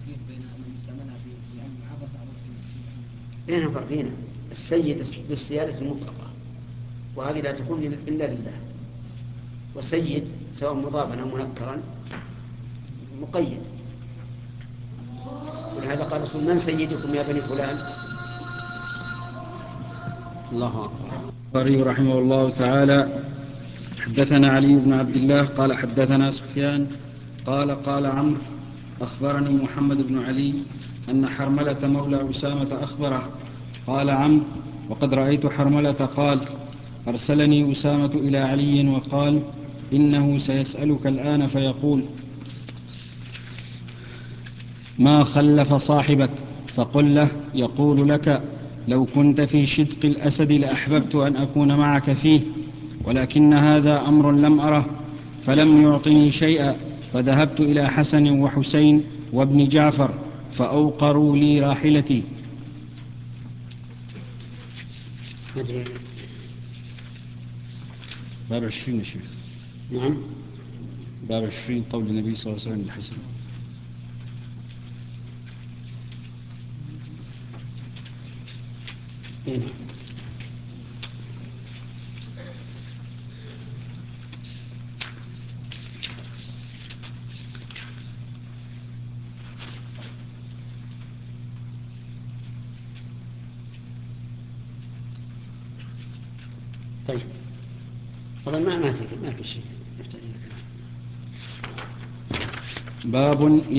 بينها فرقين. السيد بالسيادة المطلقة، وهذه لا تكون إلا لله. وسيد سواء مضافا أو منكرا مقيد. ولهذا قال رسول: من سيدكم يا بني فلان؟ الله أكبر. البخاري رحمه الله تعالى: حدثنا علي بن عبد الله قال حدثنا سفيان قال عمرو أخبرني محمد بن علي أن حرملة مولى أسامة أخبره. قال عمرو: وقد رأيت حرملة قال: أرسلني أسامة إلى علي وقال: إنه سيسألك الآن فيقول: ما خلف صاحبك؟ فقل له يقول لك: لو كنت في شدق الأسد لأحببت أن أكون معك فيه، ولكن هذا أمر لم أره، فلم يعطني شيئا، فذهبت إلى حسن وحسين وابن جعفر فأوقروا لي راحلتي. باب 20 يا شيخ. نعم، باب 20 قول النبي صلى الله عليه وسلم لحسن. هنا. طيب، طبعا ما في شيء يحتاج إلى كلام. باب